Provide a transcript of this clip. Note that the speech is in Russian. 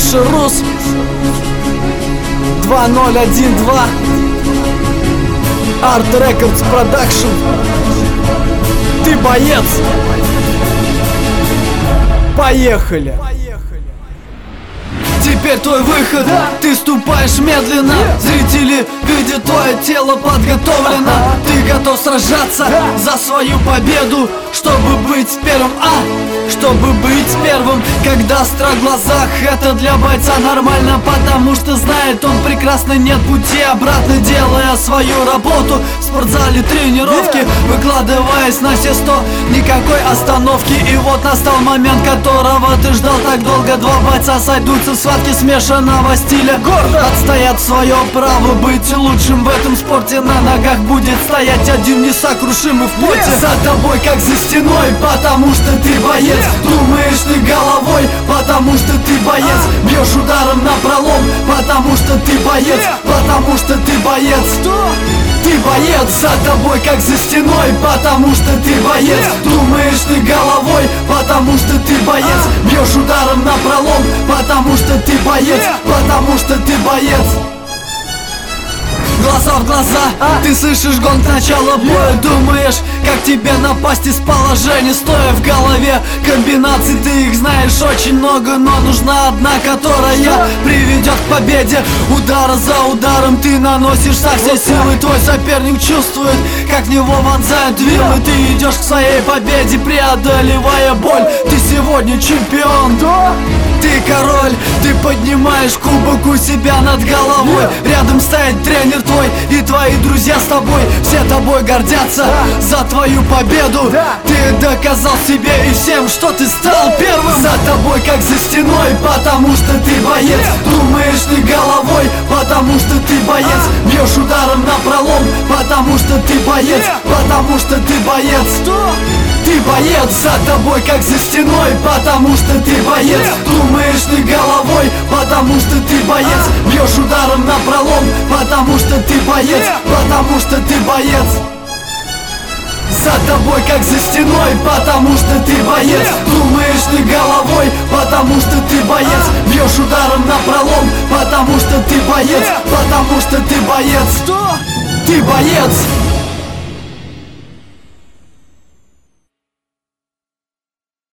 Фишер Рус 2012 Art Records Production. Ты боец. Поехали. Теперь твой выход, ты ступаешь медленно. Зрители видят твое тело подготовлено. Ты готов сражаться за свою победу, чтобы быть первым, чтобы быть первым. Когда страх в глазах, это для бойца нормально, потому что знает он прекрасно, нет пути обратно, делая свою работу в спортзале, тренировки, выкладываясь на все 100, никакой остановки. И вот настал момент, которого ты ждал так долго. Два бойца сойдутся в схватке смешанного стиля, гордо отстоят свое право быть лучшим в этом спорте. На ногах будет стоять один несокрушимый в поте. За тобой как за стеной, потому что ты боец. Думаешь ты головой, потому что ты боец. Бьешь ударом напролом, потому что ты боец. Потому что ты боец. Ты боец, за тобой как за стеной, потому что ты боец. Думаешь ты головой, потому что ты боец. Бьешь ударом напролом, потому что ты боец. Потому что ты боец. Глаза в глаза, ты слышишь гонг начала боя. Думаешь, как тебе напасть из положения, стоя в голове комбинаций. Ты их знаешь очень много, но нужна одна, которая приведет к победе. Удар за ударом ты наносишь со всей силы. Твой соперник чувствует, как в него вонзают вилы. Ты идешь к своей победе, преодолевая боль. Ты сегодня чемпион, ты король. Ты поднимаешь кубок у себя над головой. Рядом стоит тренер твой и твои друзья с тобой. Все тобой гордятся за твою победу. Ты доказал себе и всем, что ты стал первым. За тобой как за стеной, потому что ты боец. Думаешь ты головой, потому что ты боец. Бьешь ударом напролом, потому что ты боец. Потому что ты боец. Ты боец, за тобой как за стеной, потому что ты боец. Думаешь ты головой, потому что ты боец. Бьешь ударом напролом, потому что ты боец. Потому что ты боец. За тобой как за стеной, потому что ты боец. Думаешь ты головой, потому что ты боец. Бьешь ударом напролом, потому что ты боец. Потому что ты боец. Ты боец.